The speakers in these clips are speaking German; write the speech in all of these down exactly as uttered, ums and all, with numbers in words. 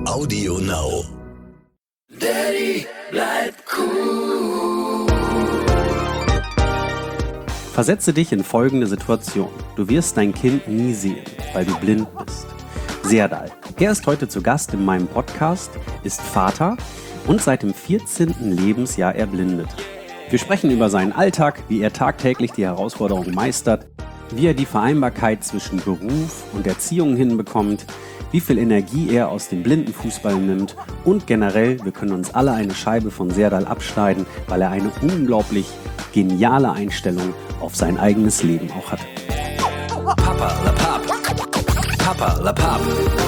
Audio Now. Daddy, bleib cool. Versetze dich in folgende Situation. Du wirst dein Kind nie sehen, weil du blind bist. Serdal. Er ist heute zu Gast in meinem Podcast, ist Vater und seit dem vierzehnten Lebensjahr erblindet. Wir sprechen über seinen Alltag, wie er tagtäglich die Herausforderungen meistert, wie er die Vereinbarkeit zwischen Beruf und Erziehung hinbekommt, wie viel Energie er aus dem Blindenfußball nimmt und generell, wir können uns alle eine Scheibe von Serdal abschneiden, weil er eine unglaublich geniale Einstellung auf sein eigenes Leben auch hat. Papa la Papp. Papa la Papp.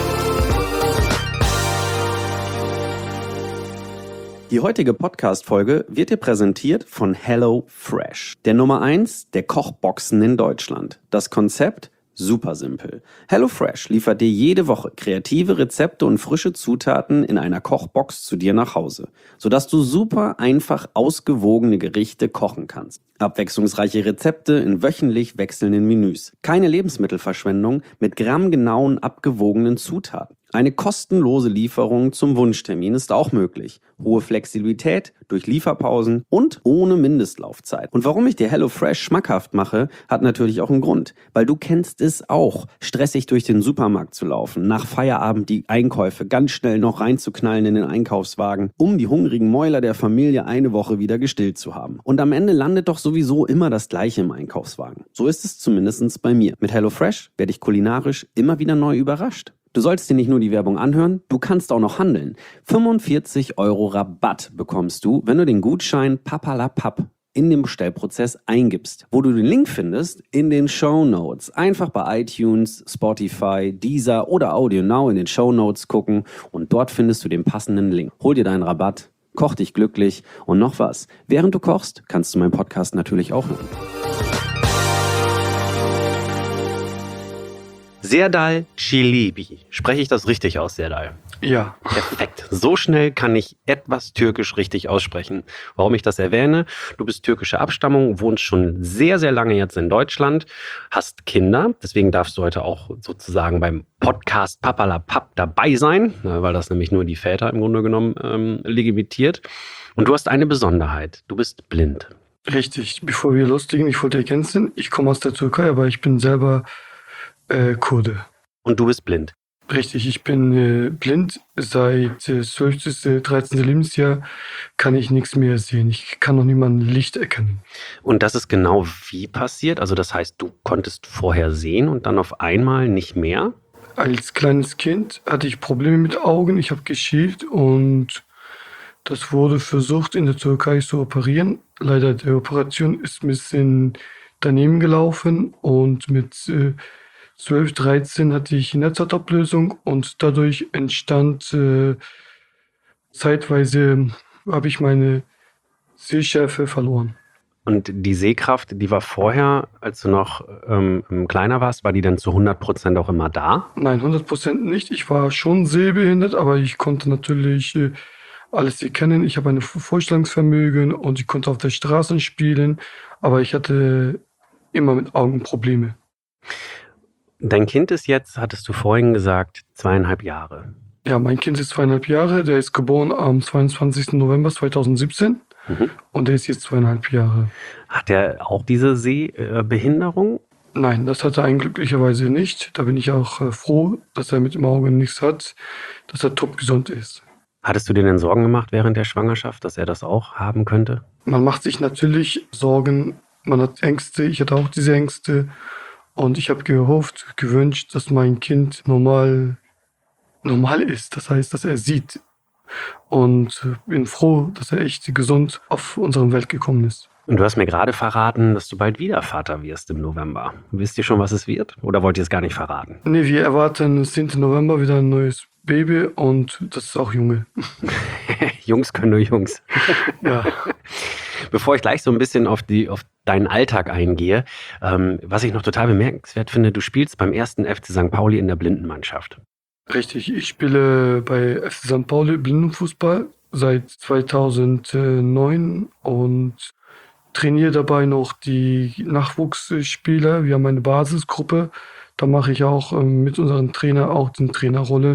Die heutige Podcast-Folge wird dir präsentiert von HelloFresh, der Nummer eins der Kochboxen in Deutschland. Das Konzept? Super simpel. HelloFresh liefert dir jede Woche kreative Rezepte und frische Zutaten in einer Kochbox zu dir nach Hause, sodass du super einfach ausgewogene Gerichte kochen kannst. Abwechslungsreiche Rezepte in wöchentlich wechselnden Menüs. Keine Lebensmittelverschwendung mit grammgenauen, abgewogenen Zutaten. Eine kostenlose Lieferung zum Wunschtermin ist auch möglich. Hohe Flexibilität durch Lieferpausen und ohne Mindestlaufzeit. Und warum ich dir HelloFresh schmackhaft mache, hat natürlich auch einen Grund. Weil du kennst es auch, stressig durch den Supermarkt zu laufen, nach Feierabend die Einkäufe ganz schnell noch reinzuknallen in den Einkaufswagen, um die hungrigen Mäuler der Familie eine Woche wieder gestillt zu haben. Und am Ende landet doch sowieso immer das Gleiche im Einkaufswagen. So ist es zumindest bei mir. Mit HelloFresh werde ich kulinarisch immer wieder neu überrascht. Du sollst dir nicht nur die Werbung anhören, du kannst auch noch handeln. fünfundvierzig Euro Rabatt bekommst du, wenn du den Gutschein PAPALAPAP in dem Bestellprozess eingibst. Wo du den Link findest? In den Shownotes. Einfach bei iTunes, Spotify, Deezer oder Audio Now in den Shownotes gucken und dort findest du den passenden Link. Hol dir deinen Rabatt, koch dich glücklich und noch was. Während du kochst, kannst du meinen Podcast natürlich auch hören. Serdal Çelebi. Spreche ich das richtig aus, Serdal? Ja. Perfekt. So schnell kann ich etwas Türkisch richtig aussprechen. Warum ich das erwähne? Du bist türkischer Abstammung, wohnst schon sehr, sehr lange jetzt in Deutschland, hast Kinder. Deswegen darfst du heute auch sozusagen beim Podcast Papa la Papp dabei sein, weil das nämlich nur die Väter im Grunde genommen ähm, legitimiert. Und du hast eine Besonderheit. Du bist blind. Richtig. Bevor wir loslegen, ich wollte ergänzen, ich komme aus der Türkei, aber ich bin selber äh, Kurde. Und du bist blind? Richtig, ich bin äh, blind. Seit äh, zwölften, dreizehnten Lebensjahr kann ich nichts mehr sehen. Ich kann noch nicht mal ein Licht erkennen. Und das ist genau wie passiert? Also das heißt, du konntest vorher sehen und dann auf einmal nicht mehr? Als kleines Kind hatte ich Probleme mit Augen. Ich habe geschielt und das wurde versucht in der Türkei zu operieren. Leider die Operation ist ein bisschen daneben gelaufen und mit äh, zwölf, dreizehn hatte ich Netzhautablösung und dadurch entstand äh, zeitweise, habe ich meine Sehschärfe verloren. Und die Sehkraft, die war vorher, als du noch ähm, kleiner warst, war die dann zu hundert Prozent auch immer da? Nein, hundert Prozent nicht. Ich war schon sehbehindert, aber ich konnte natürlich äh, alles erkennen. Ich habe ein Vorstellungsvermögen und ich konnte auf der Straße spielen, aber ich hatte immer mit Augen Probleme. Dein Kind ist jetzt, hattest du vorhin gesagt, zweieinhalb Jahre. Ja, mein Kind ist zweieinhalb Jahre. Der ist geboren am zweiundzwanzigsten November zweitausendsiebzehn mhm. und der ist jetzt zweieinhalb Jahre. Hat er auch diese Sehbehinderung? Nein, das hat er glücklicherweise nicht. Da bin ich auch äh, froh, dass er mit dem Auge nichts hat, dass er topgesund ist. Hattest du dir denn Sorgen gemacht während der Schwangerschaft, dass er das auch haben könnte? Man macht sich natürlich Sorgen, man hat Ängste. Ich hatte auch diese Ängste. Und ich habe gehofft, gewünscht, dass mein Kind normal, normal ist. Das heißt, dass er sieht. Und bin froh, dass er echt gesund auf unsere Welt gekommen ist. Und du hast mir gerade verraten, dass du bald wieder Vater wirst im November. Wisst ihr schon, was es wird? Oder wollt ihr es gar nicht verraten? Nee, wir erwarten am zehnten November wieder ein neues Baby und das ist auch Junge. Jungs können nur Jungs. Ja. Bevor ich gleich so ein bisschen auf, die, auf deinen Alltag eingehe, ähm, was ich noch total bemerkenswert finde, du spielst beim ersten F C Sankt Pauli in der Blindenmannschaft. Richtig, ich spiele bei F C Sankt Pauli Blindenfußball seit zweitausendneun und trainiere dabei noch die Nachwuchsspieler. Wir haben eine Basisgruppe, da mache ich auch ähm, mit unserem Trainer auch die Trainerrolle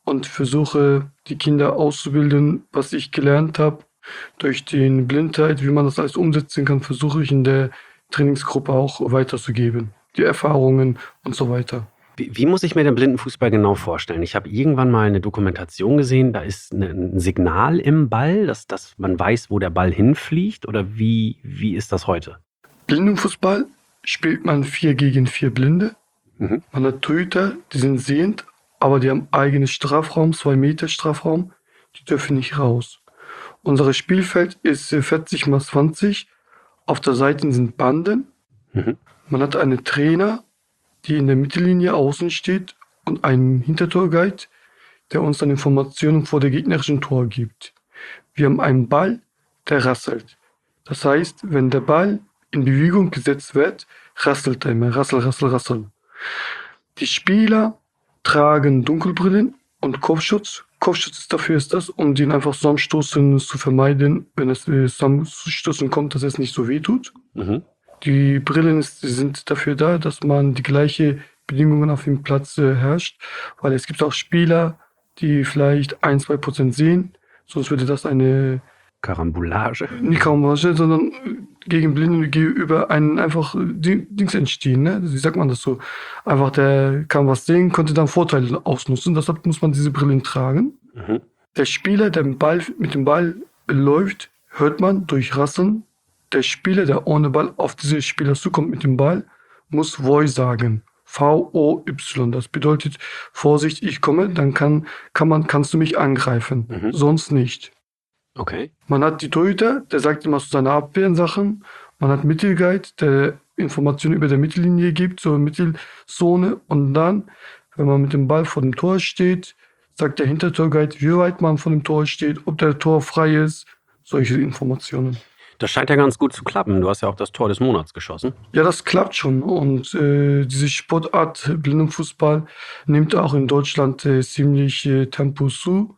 und versuche, die Kinder auszubilden, was ich gelernt habe. Durch die Blindheit, wie man das alles umsetzen kann, versuche ich in der Trainingsgruppe auch weiterzugeben. Die Erfahrungen und so weiter. Wie, wie muss ich mir den Blindenfußball genau vorstellen? Ich habe irgendwann mal eine Dokumentation gesehen, da ist eine, ein Signal im Ball, dass, dass man weiß, wo der Ball hinfliegt. Oder wie, wie ist das heute? Blindenfußball spielt man vier gegen vier Blinde. Mhm. Man hat Torhüter, die sind sehend, aber die haben eigenen Strafraum, zwei Meter Strafraum. Die dürfen nicht raus. Unser Spielfeld ist vierzig mal zwanzig. Auf der Seite sind Banden. Mhm. Man hat einen Trainer, die in der Mittellinie außen steht, und einen Hintertorguide, der uns dann Informationen vor der gegnerischen Tor gibt. Wir haben einen Ball, der rasselt. Das heißt, wenn der Ball in Bewegung gesetzt wird, rasselt er immer. Rassel, rassel, rassel. Die Spieler tragen Dunkelbrillen und Kopfschutz. Kopfschutz ist dafür ist das, um den einfach Zusammenstoßen zu vermeiden, wenn es äh, Zusammenstoßen kommt, dass es nicht so weh tut. Mhm. Die Brillen ist, sind dafür da, dass man die gleiche Bedingungen auf dem Platz äh, herrscht, weil es gibt auch Spieler, die vielleicht ein, zwei Prozent sehen, sonst würde das eine, Karambolage. nicht Karambolage, sondern äh, gegen Blinde gegenüber einen einfach äh, Ding- Dings entstehen, ne? Wie sagt man das so? Einfach der kann was sehen, konnte dann Vorteile ausnutzen, deshalb muss man diese Brillen tragen. Mhm. Der Spieler, der mit, Ball, mit dem Ball läuft, hört man durch Rasseln. Der Spieler, der ohne Ball auf diese Spieler zukommt mit dem Ball, muss Voy sagen. V O Y. Das bedeutet, Vorsicht, ich komme, dann kann, kann man, kannst du mich angreifen. Mhm. Sonst nicht. Okay. Man hat die Torhüter, der sagt immer so seine Abwehrsachen. Man hat Mittelguide, der Informationen über der Mittellinie gibt, so Mittelzone. Und dann, wenn man mit dem Ball vor dem Tor steht, sagt der Hintertorguide, wie weit man vor dem Tor steht, ob der Tor frei ist. Solche Informationen. Das scheint ja ganz gut zu klappen. Du hast ja auch das Tor des Monats geschossen. Ja, das klappt schon. Und äh, diese Sportart Blindenfußball nimmt auch in Deutschland äh, ziemlich äh, Tempo zu.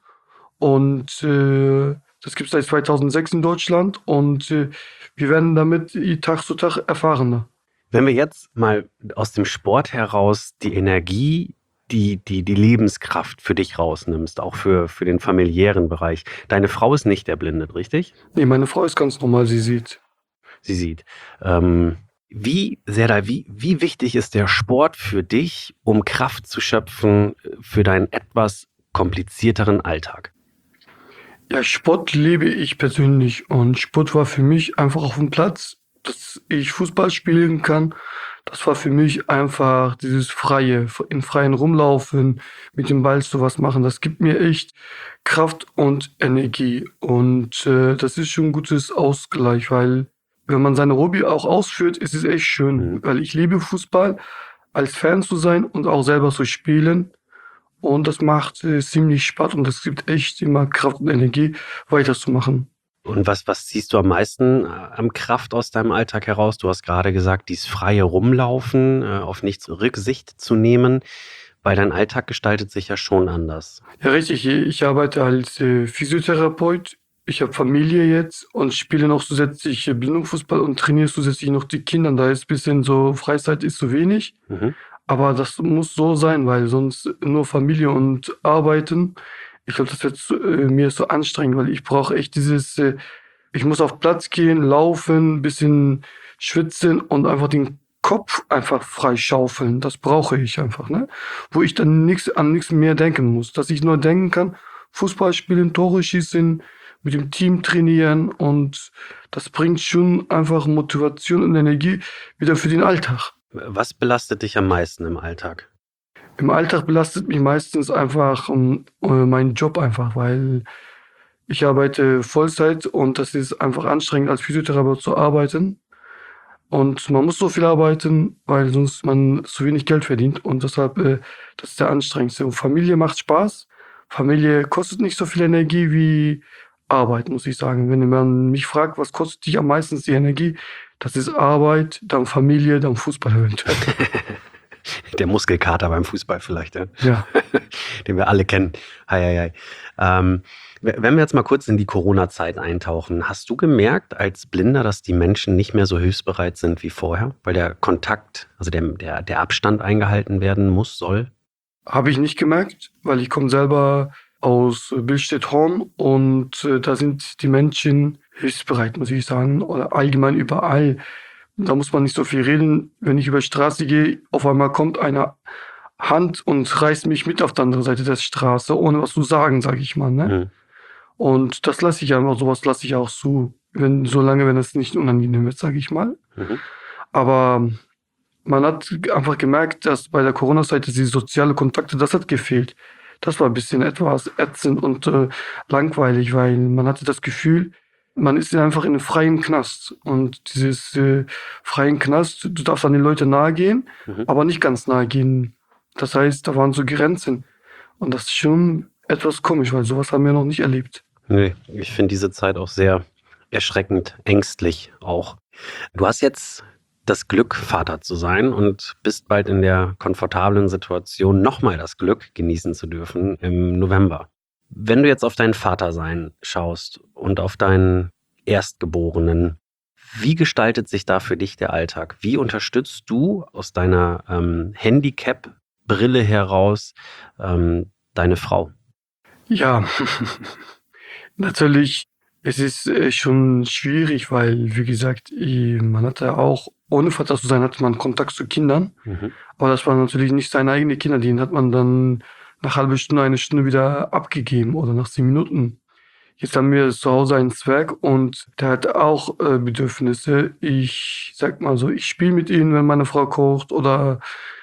Und äh, das gibt es seit zweitausendsechs in Deutschland. Und äh, wir werden damit Tag zu Tag erfahrener. Wenn wir jetzt mal aus dem Sport heraus die Energie, die, die, die Lebenskraft für dich rausnimmst, auch für, für den familiären Bereich. Deine Frau ist nicht erblindet, richtig? Nee, meine Frau ist ganz normal, sie sieht. Sie sieht. Ähm, wie, Serdar, wie, wie wichtig ist der Sport für dich, um Kraft zu schöpfen für deinen etwas komplizierteren Alltag? Ja, Sport liebe ich persönlich. Und Sport war für mich einfach auf dem Platz, dass ich Fußball spielen kann. Das war für mich einfach dieses Freie, in freien Rumlaufen, mit dem Ball sowas machen. Das gibt mir echt Kraft und Energie. Und äh, das ist schon ein gutes Ausgleich, weil wenn man seine Hobby auch ausführt, ist es echt schön. Mhm. Weil ich liebe Fußball, als Fan zu sein und auch selber zu spielen. Und das macht äh, ziemlich Spaß und das gibt echt immer Kraft und Energie, weiterzumachen. Und was, was ziehst du am meisten äh, am Kraft aus deinem Alltag heraus? Du hast gerade gesagt, dieses freie Rumlaufen, äh, auf nichts Rücksicht zu nehmen, weil dein Alltag gestaltet sich ja schon anders. Ja, richtig. Ich arbeite als äh, Physiotherapeut. Ich habe Familie jetzt und spiele noch zusätzlich äh, Blindenfußball und trainiere zusätzlich noch die Kinder. Da ist ein bisschen so, Freizeit ist zu wenig. Mhm. Aber das muss so sein, weil sonst nur Familie und Arbeiten, ich glaube, das wird zu- äh, mir so anstrengend, weil ich brauche echt dieses, äh, ich muss auf Platz gehen, laufen, bisschen schwitzen und einfach den Kopf einfach frei schaufeln. Das brauche ich einfach, ne? Wo ich dann nichts an nichts mehr denken muss. Dass ich nur denken kann, Fußball spielen, Tore schießen, mit dem Team trainieren und das bringt schon einfach Motivation und Energie wieder für den Alltag. Was belastet dich am meisten im Alltag? Im Alltag belastet mich meistens einfach ähm, äh, mein Job einfach, weil ich arbeite Vollzeit und das ist einfach anstrengend, als Physiotherapeut zu arbeiten. Und man muss so viel arbeiten, weil sonst man zu wenig Geld verdient. Und deshalb, äh, das ist der anstrengendste. Und Familie macht Spaß. Familie kostet nicht so viel Energie wie Arbeit, muss ich sagen. Wenn man mich fragt, was kostet dich am meisten die Energie, das ist Arbeit, dann Familie, dann Fußball eventuell. Der Muskelkater beim Fußball vielleicht, ja? Ja. Den wir alle kennen. Hei, hei, hei. Ähm, wenn wir jetzt mal kurz in die Corona-Zeit eintauchen, hast du gemerkt als Blinder, dass die Menschen nicht mehr so hilfsbereit sind wie vorher, weil der Kontakt, also der, der, der Abstand eingehalten werden muss, soll? Habe ich nicht gemerkt, weil ich komme selber aus Billstedt-Horn und äh, da sind die Menschen hilfsbereit, muss ich sagen, oder allgemein überall. Da muss man nicht so viel reden. Wenn ich über die Straße gehe, auf einmal kommt eine Hand und reißt mich mit auf die andere Seite der Straße, ohne was zu sagen, sage ich mal. Ne? Mhm. Und das lasse ich einfach, sowas lasse ich auch zu, wenn, solange, wenn es nicht unangenehm wird, sage ich mal. Mhm. Aber man hat einfach gemerkt, dass bei der Corona-Zeit die soziale Kontakte, das hat gefehlt. Das war ein bisschen etwas ätzend und äh, langweilig, weil man hatte das Gefühl, man ist einfach in einem freien Knast. Und dieses äh, freien Knast, du darfst an die Leute nahe gehen, Mhm. aber nicht ganz nahe gehen. Das heißt, da waren so Grenzen. Und das ist schon etwas komisch, weil sowas haben wir noch nicht erlebt. Nee, ich finde diese Zeit auch sehr erschreckend, ängstlich auch. Du hast jetzt das Glück, Vater zu sein und bist bald in der komfortablen Situation, nochmal das Glück genießen zu dürfen im November. Wenn du jetzt auf dein Vatersein schaust und auf deinen Erstgeborenen, wie gestaltet sich da für dich der Alltag? Wie unterstützt du aus deiner ähm, Handicap-Brille heraus ähm, deine Frau? Ja, natürlich, es ist äh, schon schwierig, weil, wie gesagt, eh, man hatte auch, ohne Vater zu sein, hatte man Kontakt zu Kindern. Mhm. Aber das waren natürlich nicht seine eigenen Kinder, die hat man dann nach halbe Stunde, eine Stunde wieder abgegeben oder nach zehn Minuten. Jetzt haben wir zu Hause einen Zwerg und der hat auch äh, Bedürfnisse. Ich sag mal so, ich spiele mit ihm, wenn meine Frau kocht oder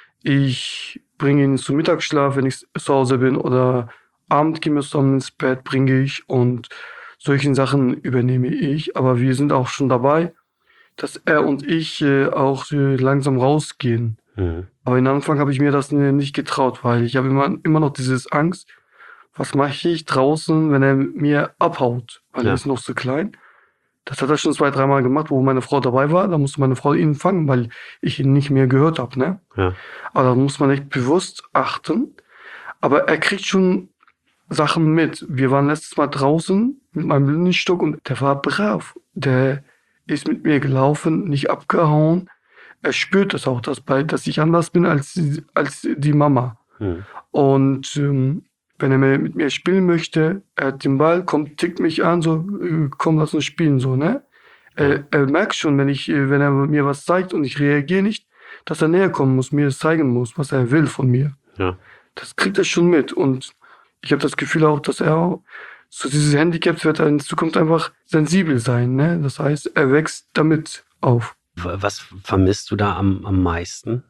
ich bringe ihn zum Mittagsschlaf, wenn ich zu Hause bin oder Abend gehen wir zusammen ins Bett, bringe ich und solchen Sachen übernehme ich. Aber wir sind auch schon dabei, dass er und ich äh, auch äh, langsam rausgehen. Mhm. Aber am Anfang habe ich mir das äh, nicht getraut, weil ich habe immer, immer noch dieses Angst, was mache ich draußen, wenn er mir abhaut, weil Ja. er ist noch so klein. Das hat er schon zwei, dreimal gemacht, wo meine Frau dabei war. Da musste meine Frau ihn fangen, weil ich ihn nicht mehr gehört habe. Ne? Ja. Aber da muss man echt bewusst achten. Aber er kriegt schon Sachen mit. Wir waren letztes Mal draußen mit meinem Blindenstock und der war brav. Der ist mit mir gelaufen, nicht abgehauen. Er spürt das auch, dass, bei, dass ich anders bin als, als die Mama. Mhm. Und ähm, wenn er mit mir spielen möchte, er hat den Ball, kommt, tickt mich an, so, äh, komm, lass uns spielen, so, ne? Er, er merkt schon, wenn ich, äh, wenn er mir was zeigt und ich reagiere nicht, dass er näher kommen muss, mir das zeigen muss, was er will von mir. Ja. Das kriegt er schon mit. Und ich habe das Gefühl auch, dass er auch, so dieses Handicap wird er in Zukunft einfach sensibel sein, ne? Das heißt, er wächst damit auf. W- Was vermisst du da am, am meisten?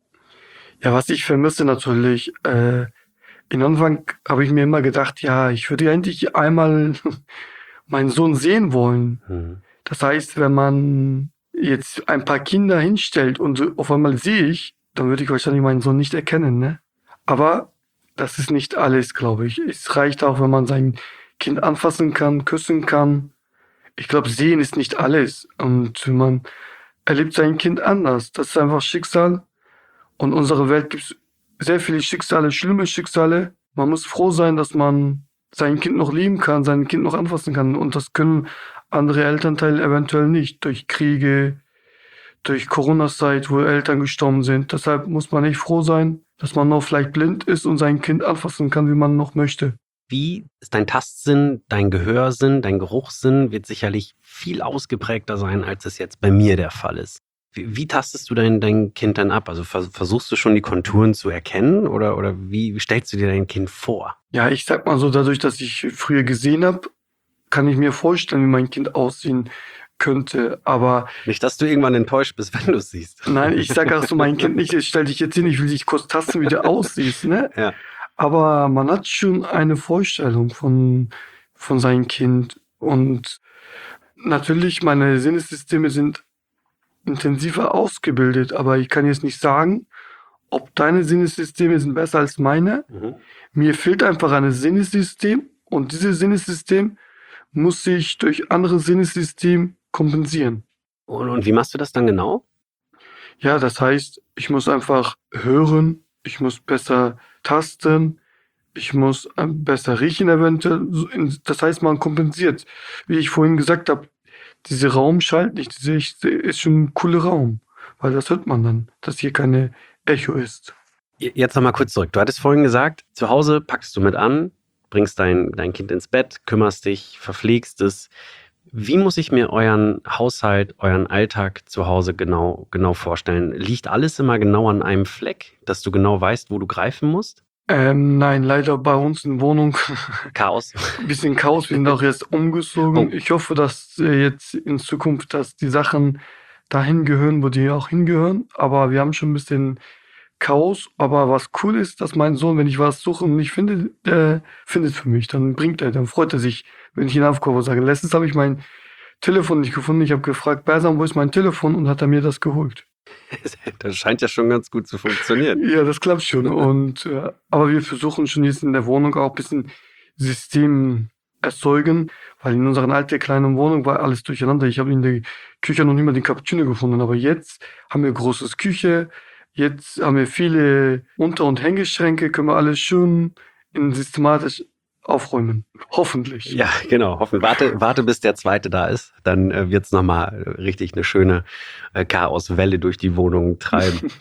Ja, was ich vermisse natürlich, äh, in Anfang habe ich mir immer gedacht, ja, ich würde eigentlich einmal meinen Sohn sehen wollen. Mhm. Das heißt, wenn man jetzt ein paar Kinder hinstellt und so auf einmal sehe ich, dann würde ich wahrscheinlich meinen Sohn nicht erkennen, ne? Aber das ist nicht alles, glaube ich. Es reicht auch, wenn man sein Kind anfassen kann, küssen kann. Ich glaube, sehen ist nicht alles. Und man erlebt sein Kind anders. Das ist einfach Schicksal. Und in unserer Welt gibt es sehr viele Schicksale, schlimme Schicksale. Man muss froh sein, dass man sein Kind noch lieben kann, sein Kind noch anfassen kann. Und das können andere Elternteile eventuell nicht. Durch Kriege, durch Corona-Zeit, wo Eltern gestorben sind. Deshalb muss man echt froh sein, dass man noch vielleicht blind ist und sein Kind anfassen kann, wie man noch möchte. Wie ist dein Tastsinn, dein Gehörsinn, dein Geruchssinn wird sicherlich viel ausgeprägter sein, als es jetzt bei mir der Fall ist. Wie, wie tastest du dein, dein Kind dann ab? Also vers- versuchst du schon die Konturen zu erkennen oder, oder wie stellst du dir dein Kind vor? Ja, ich sag mal so, dadurch, dass ich früher gesehen habe, kann ich mir vorstellen, wie mein Kind aussehen könnte. Aber Nicht, dass du irgendwann enttäuscht bist, wenn du es siehst. nein, ich sage auch so, mein Kind nicht, ich stell dich jetzt hin, ich will dich kurz tasten, wie du aussiehst, ne? Ja. Aber man hat schon eine Vorstellung von, von seinem Kind. Und natürlich, meine Sinnessysteme sind intensiver ausgebildet, aber ich kann jetzt nicht sagen, ob deine Sinnessysteme sind besser als meine. Mhm. Mir fehlt einfach ein Sinnessystem und dieses Sinnessystem muss sich durch andere Sinnessystem kompensieren. Und, und wie machst du das dann genau? Ja, das heißt, ich muss einfach hören, ich muss besser tasten, ich muss ähm, besser riechen eventuell. So in- Das heißt, man kompensiert. Wie ich vorhin gesagt habe, diese Raumschalt nicht, diese ich- ist schon ein cooler Raum, weil das hört man dann, dass hier keine Echo ist. Jetzt nochmal kurz zurück. Du hattest vorhin gesagt, zu Hause packst du mit an, bringst dein, dein Kind ins Bett, kümmerst dich, verpflegst es. Wie muss ich mir euren Haushalt, euren Alltag zu Hause genau, genau vorstellen? Liegt alles immer genau an einem Fleck, dass du genau weißt, wo du greifen musst? Ähm, nein, leider bei uns in Wohnung Chaos. ein bisschen Chaos. Wir sind auch jetzt umgezogen. Oh. Ich hoffe, dass äh, jetzt in Zukunft, dass die Sachen dahin gehören, wo die auch hingehören. Aber wir haben schon ein bisschen Chaos. Aber was cool ist, dass mein Sohn, wenn ich was suche und nicht finde, der findet für mich. Dann bringt er, dann freut er sich, wenn ich ihn aufkaufe und sage. Letztens habe ich mein Telefon nicht gefunden. Ich habe gefragt, Bersam, wo ist mein Telefon? Und hat er mir das geholt. Das scheint ja schon ganz gut zu funktionieren. Ja, das klappt schon. Und, äh, aber wir versuchen schon jetzt in der Wohnung auch ein bisschen System erzeugen, weil in unserer alten kleinen Wohnung war alles durcheinander. Ich habe in der Küche noch nicht mal den Cappuccino gefunden, aber jetzt haben wir großes Küche, jetzt haben wir viele Unter- und Hängeschränke, können wir alles schön in systematisch aufräumen. Hoffentlich. Ja, genau. Hoffen. Warte, warte, bis der zweite da ist. Dann äh, wird es nochmal richtig eine schöne äh, Chaoswelle durch die Wohnung treiben.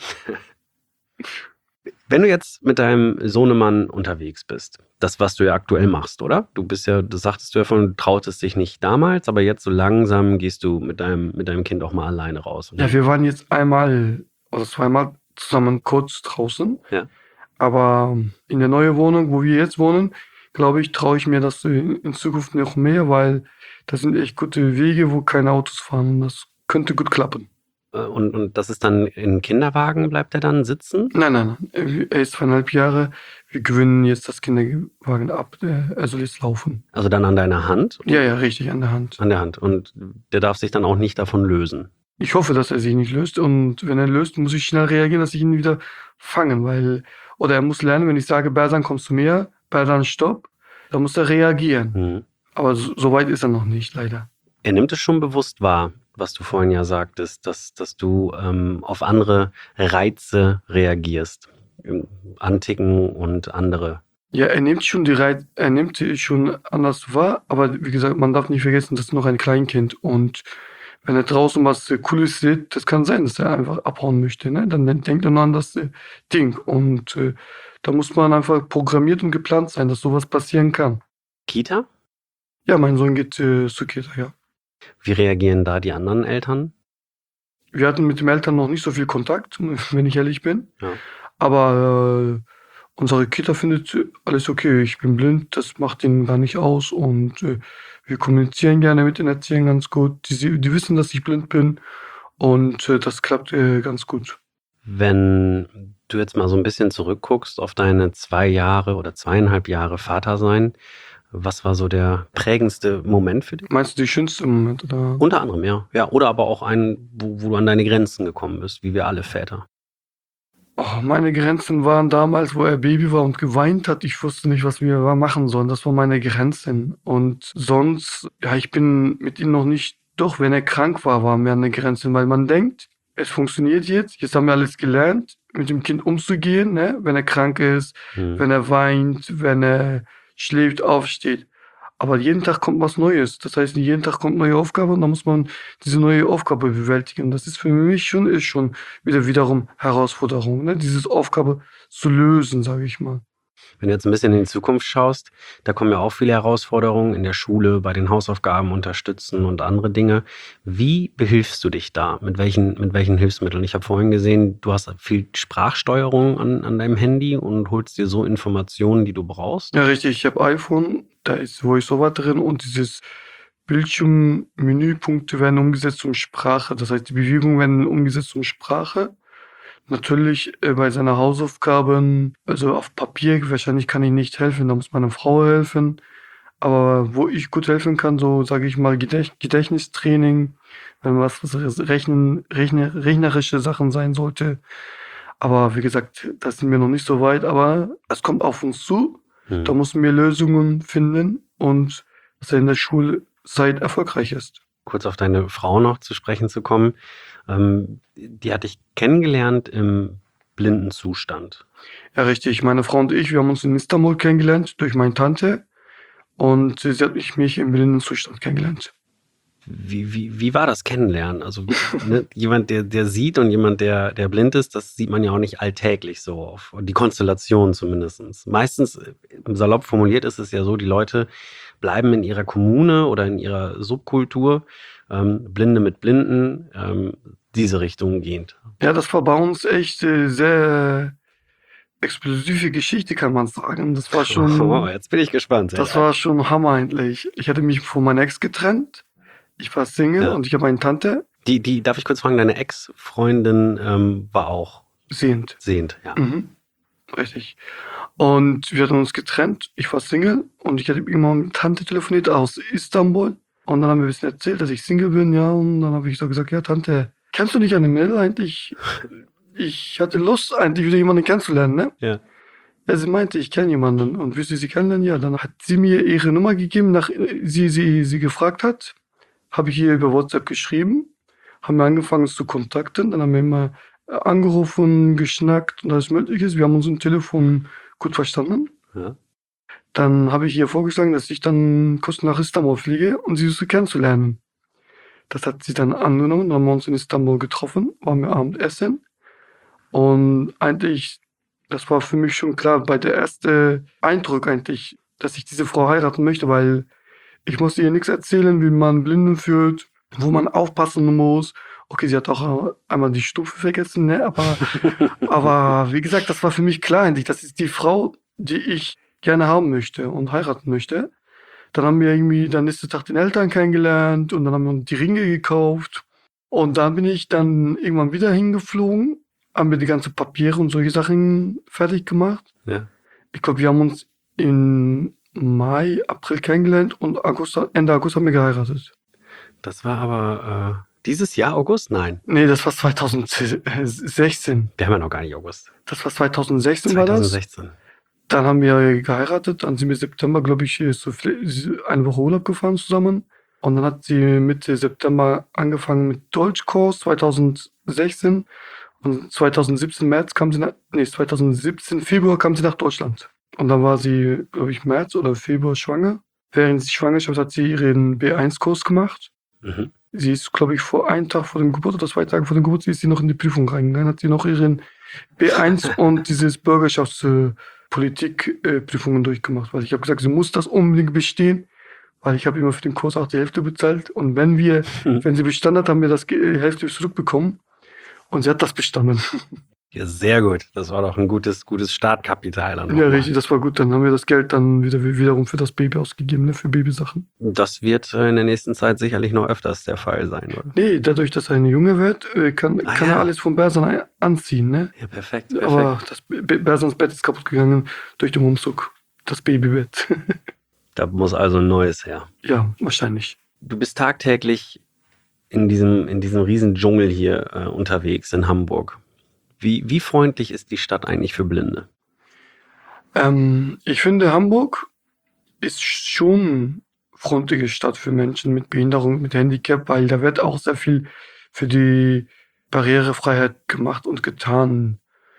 Wenn du jetzt mit deinem Sohnemann unterwegs bist, das, was du ja aktuell machst, oder? Du bist ja, das sagtest du ja von, du trautest dich nicht damals, aber jetzt so langsam gehst du mit deinem, mit deinem Kind auch mal alleine raus. Oder? Ja, wir waren jetzt einmal oder zweimal zusammen kurz draußen. Ja. Aber in der neuen Wohnung, wo wir jetzt wohnen, glaube ich, traue ich mir das in Zukunft noch mehr, weil das sind echt gute Wege, wo keine Autos fahren. Und das könnte gut klappen. Und, und das ist dann im Kinderwagen, bleibt er dann sitzen? Nein, nein, nein. Er ist zweieinhalb Jahre. Wir gewinnen jetzt das Kinderwagen ab. Er soll jetzt laufen. Also dann an deiner Hand? Ja, ja, richtig, an der Hand. An der Hand. Und der darf sich dann auch nicht davon lösen? Ich hoffe, dass er sich nicht löst. Und wenn er löst, muss ich schnell reagieren, dass ich ihn wieder fangen. Weil, oder er muss lernen, wenn ich sage, Bersan, kommst du mir? Bersan, stopp. Dann muss er reagieren. Mhm. Aber so, so weit ist er noch nicht, leider. Er nimmt es schon bewusst wahr, was du vorhin ja sagtest, dass, dass du ähm, auf andere Reize reagierst. Anticken und andere. Ja, er nimmt schon die Reiz, er nimmt sie schon anders wahr, aber wie gesagt, man darf nicht vergessen, das ist noch ein Kleinkind und wenn er draußen was Cooles sieht, das kann sein, dass er einfach abhauen möchte, ne? Dann denkt er nur an das äh, Ding und äh, da muss man einfach programmiert und geplant sein, dass sowas passieren kann. Kita? Ja, mein Sohn geht äh, zur Kita, ja. Wie reagieren da die anderen Eltern? Wir hatten mit den Eltern noch nicht so viel Kontakt, wenn ich ehrlich bin. Ja. Aber äh, unsere Kita findet alles okay. Ich bin blind, das macht ihnen gar nicht aus. Und äh, wir kommunizieren gerne mit den Erziehern ganz gut. Die, die wissen, dass ich blind bin. Und äh, das klappt äh, ganz gut. Wenn du jetzt mal so ein bisschen zurückguckst auf deine zwei Jahre oder zweieinhalb Jahre Vater sein, was war so der prägendste Moment für dich? Meinst du die schönste Moment? Oder? Unter anderem, ja. ja. Oder aber auch einen, wo, wo du an deine Grenzen gekommen bist, wie wir alle Väter. Oh, meine Grenzen waren damals, wo er Baby war und geweint hat. Ich wusste nicht, was wir machen sollen. Das waren meine Grenzen. Und sonst, ja, ich bin mit ihm noch nicht, doch, wenn er krank war, waren wir an der Grenze, weil man denkt, es funktioniert jetzt. Jetzt haben wir alles gelernt, mit dem Kind umzugehen, ne? Wenn er krank ist, hm. wenn er weint, wenn er schläft, aufsteht. Aber jeden Tag kommt was Neues. Das heißt, jeden Tag kommt eine neue Aufgabe und da muss man diese neue Aufgabe bewältigen. Das ist für mich schon, ist schon wieder wiederum Herausforderung, ne? Diese Aufgabe zu lösen, sage ich mal. Wenn du jetzt ein bisschen in die Zukunft schaust, da kommen ja auch viele Herausforderungen in der Schule, bei den Hausaufgaben unterstützen und andere Dinge. Wie behilfst du dich da? Mit welchen, mit welchen Hilfsmitteln? Ich habe vorhin gesehen, du hast viel Sprachsteuerung an, an deinem Handy und holst dir so Informationen, die du brauchst. Ja, richtig. Ich habe iPhone, da ist VoiceOver drin und dieses Bildschirm-Menüpunkte werden umgesetzt zum Sprache. Das heißt, die Bewegungen werden umgesetzt zum Sprache. Natürlich äh, bei seinen Hausaufgaben, also auf Papier, wahrscheinlich kann ich nicht helfen, da muss meine Frau helfen. Aber wo ich gut helfen kann, so sage ich mal Gedächt- Gedächtnistraining, wenn was, was rechnen, rechne, rechnerische Sachen sein sollte. Aber wie gesagt, das sind wir noch nicht so weit, aber es kommt auf uns zu. Hm. Da müssen wir Lösungen finden und dass er in der Schulzeit erfolgreich ist. Kurz auf deine Frau noch zu sprechen zu kommen. Ähm, die hatte ich kennengelernt im blinden Zustand. Ja, richtig. Meine Frau und ich, wir haben uns in Istanbul kennengelernt durch meine Tante und sie hat mich, mich im blinden Zustand kennengelernt. Wie, wie, wie war das Kennenlernen? Also ne, jemand, der, der sieht und jemand, der, der blind ist, das sieht man ja auch nicht alltäglich so auf. Die Konstellation zumindest. Meistens, salopp formuliert, ist es ja so, die Leute bleiben in ihrer Kommune oder in ihrer Subkultur, ähm, Blinde mit Blinden, ähm, diese Richtung gehend. Ja, das war bei uns echt äh, sehr explosive Geschichte, kann man sagen. Das war schon, Oh, jetzt bin ich gespannt. das ey. war schon Hammer eigentlich. Ich hatte mich von meiner Ex getrennt. Ich war Single Ja. und ich habe eine Tante Die, die, darf ich kurz fragen, deine Ex-Freundin ähm, war auch sehend. sehend, ja. Mhm. Richtig. Und wir hatten uns getrennt. Ich war Single und ich hatte immer mit Tante telefoniert aus Istanbul. Und dann haben wir ein bisschen erzählt, dass ich Single bin, ja. Und dann habe ich so gesagt, ja, Tante, kennst du nicht eine Mädel eigentlich? Ich hatte Lust, eigentlich wieder jemanden kennenzulernen, ne? Ja. Ja, sie meinte, ich kenne jemanden. Und willst du sie kennenlernen? Ja, dann hat sie mir ihre Nummer gegeben, nach sie sie, sie gefragt hat. Habe ich ihr über WhatsApp geschrieben. Haben wir angefangen uns zu kontakten. Dann haben wir immer äh, angerufen, geschnackt und alles Mögliche. Wir haben uns im Telefon gut verstanden. Ja. Dann habe ich ihr vorgeschlagen, dass ich dann kurz nach Istanbul fliege, um sie so kennenzulernen. Das hat sie dann angenommen. Dann haben wir uns in Istanbul getroffen, waren wir Abendessen. Und eigentlich, das war für mich schon klar, bei der erste Eindruck eigentlich, dass ich diese Frau heiraten möchte, weil ich musste ihr nichts erzählen, wie man Blinden führt, wo man aufpassen muss. Okay, sie hat auch einmal die Stufe vergessen, ne? Aber, aber wie gesagt, das war für mich klar eigentlich. Das ist die Frau, die ich gerne haben möchte und heiraten möchte. Dann haben wir irgendwie dann nächsten Tag den Eltern kennengelernt und dann haben wir uns die Ringe gekauft. Und dann bin ich dann irgendwann wieder hingeflogen, haben wir die ganzen Papiere und solche Sachen fertig gemacht. Ja. Ich glaube, wir haben uns in Mai, April kennengelernt und August, Ende August haben wir geheiratet. Das war aber äh, dieses Jahr August? Nein, Nee, das war zweitausendsechzehn. wir haben ja noch gar nicht August. Das war zweitausendsechzehn war das. zweitausendsechzehn. Dann haben wir geheiratet. Dann sind wir September, glaube ich, so eine Woche Urlaub gefahren zusammen. Und dann hat sie Mitte September angefangen mit Deutschkurs zweitausendsechzehn. Und zweitausendsiebzehn März kam sie nach, nee, zweitausendsiebzehn Februar kam sie nach Deutschland. Und dann war sie, glaube ich, März oder Februar schwanger. Während sie schwanger war, hat sie ihren B eins Kurs gemacht. Mhm. Sie ist, glaube ich, vor einem Tag vor dem Geburt oder zwei Tagen vor dem Geburt, ist sie noch in die Prüfung reingegangen, hat sie noch ihren B eins und dieses Bürgerschaftspolitik-Prüfungen durchgemacht. Weil ich habe gesagt, sie muss das unbedingt bestehen, weil ich habe immer für den Kurs auch die Hälfte bezahlt. Und wenn wir, Mhm. wenn sie bestanden hat, haben wir das Ge- Hälfte zurückbekommen. Und sie hat das bestanden. Ja, sehr gut. Das war doch ein gutes, gutes Startkapital. Dann Ja, nochmal. richtig, das war gut. Dann haben wir das Geld dann wieder wiederum für das Baby ausgegeben, ne, für Babysachen. Das wird äh, in der nächsten Zeit sicherlich noch öfters der Fall sein, oder? Nee, dadurch, dass er ein Junge wird, äh, kann, Ah, kann ja. er alles vom Bersan ein- anziehen, ne? Ja, perfekt. perfekt. Aber das B- B- Bersans Bett ist kaputt gegangen durch den Umzug. Das Babybett. Da muss also ein neues her. Ja, wahrscheinlich. Du bist tagtäglich in diesem, in diesem riesen Dschungel hier äh, unterwegs in Hamburg. Wie, wie freundlich ist die Stadt eigentlich für Blinde? Ähm, ich finde, Hamburg ist schon freundliche Stadt für Menschen mit Behinderung, mit Handicap, weil da wird auch sehr viel für die Barrierefreiheit gemacht und getan.